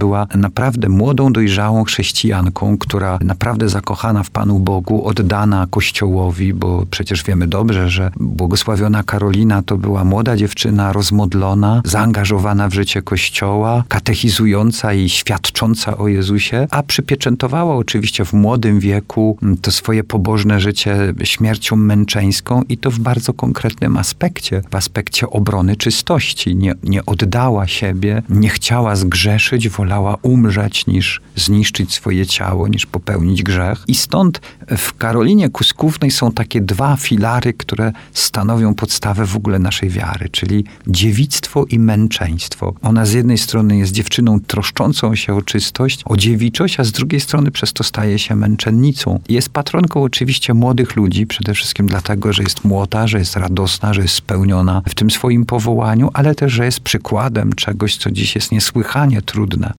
była naprawdę młodą, dojrzałą chrześcijanką, która naprawdę zakochana w Panu Bogu, oddana Kościołowi, bo przecież wiemy dobrze, że błogosławiona Karolina to była młoda dziewczyna, rozmodlona, zaangażowana w życie Kościoła, katechizująca i świadcząca o Jezusie, a przypieczętowała oczywiście w młodym wieku to swoje pobożne życie śmiercią męczeńską i to w bardzo konkretnym aspekcie, w aspekcie obrony czystości. Nie oddała siebie, nie chciała zgrzeszyć, wolała umrzeć niż zniszczyć swoje ciało, niż popełnić grzech. I stąd w Karolinie Kuskównej są takie dwa filary, które stanowią podstawę w ogóle naszej wiary, czyli dziewictwo i męczeństwo. Ona z jednej strony jest dziewczyną troszczącą się o czystość, o dziewiczość, a z drugiej strony przez to staje się męczennicą. Jest patronką oczywiście młodych ludzi, przede wszystkim dlatego, że jest młoda, że jest radosna, że jest spełniona w tym swoim powołaniu, ale też, że jest przykładem czegoś, co dziś jest niesłychanie trudne.